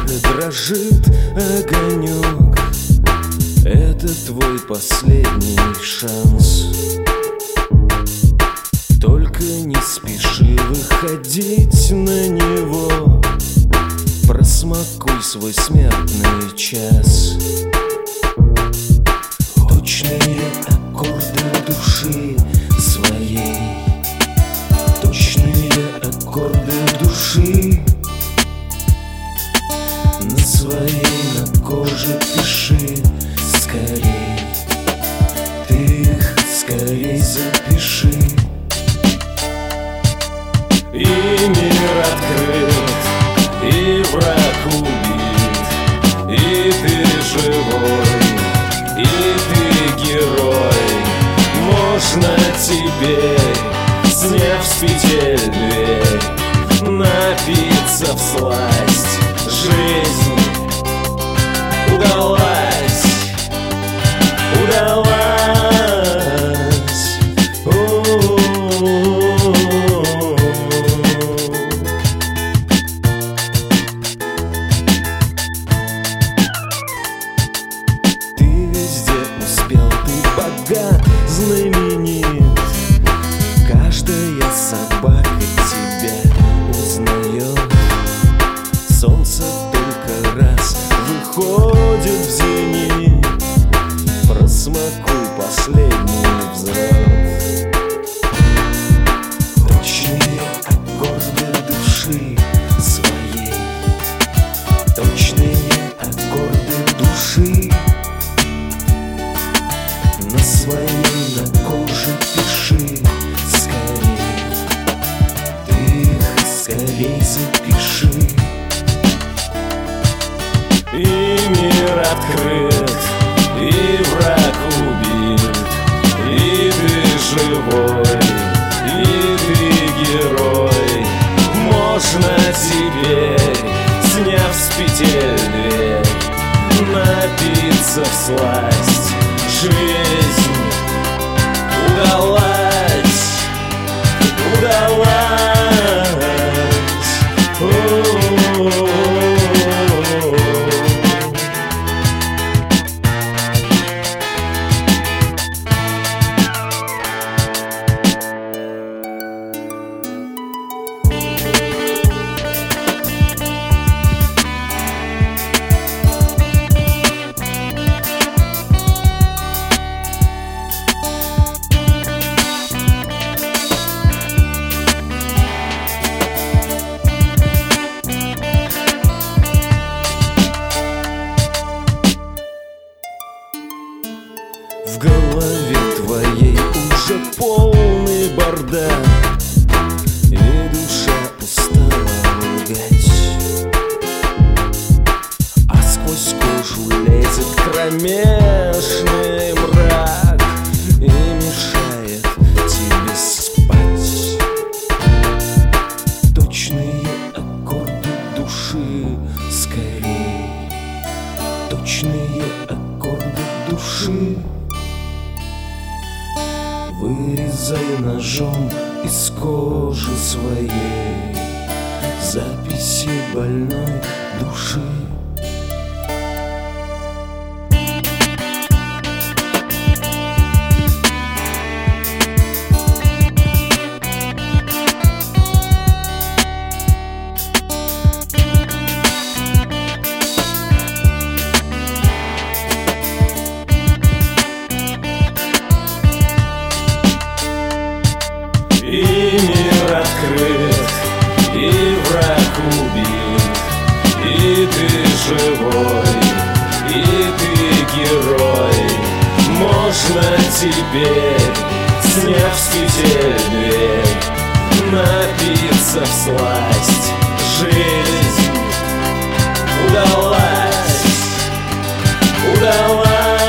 Тихо дрожит огонек, это твой последний шанс. Только не спеши выходить на него, просмакуй свой смертный час. Точные аккорды души своей, точные аккорды души на своей, на коже пиши скорей. Ты их скорей запиши. И мир открыт, и враг убит, и ты живой, и ты герой. Можно теперь, сняв с петель дверь, напиться всласть. Жизнь удалась, удалась. Ты везде успел, ты богат, знаменит. Каждая собака тебя узнает. Солнце только раз выходит в зенит, просмакуй последний взрыв. Точные аккорды души своей, точные аккорды души на своей, на коже пиши скорей. Ты их скорей запиши. И мир открыт, и враг убит, и ты живой, и ты герой. Можно теперь, сняв с петель дверь, напиться всласть. Жизнь удалась, удалась. В голове твоей уже полный бардак, и душа устала лгать, а сквозь кожу лезет кромешный мрак и мешает тебе спать. Точные аккорды души скорей, точные аккорды души. Вырезай ножом из кожи своей записи больной души. И мир открыт, и враг убит, и ты живой, и ты герой. Можно теперь, сняв с петель дверь, напиться всласть. Жизнь удалась, удалась.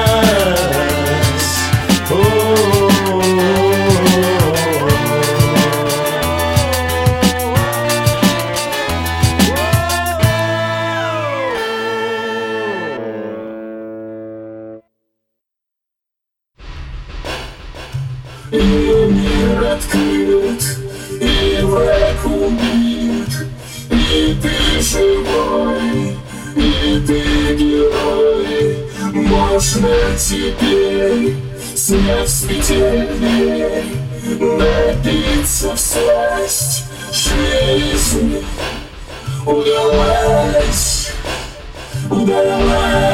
И мир открыт, и враг убит, и ты живой, и можно теперь, сняв с петель, напиться всласть. Жизнь удалась, удалась.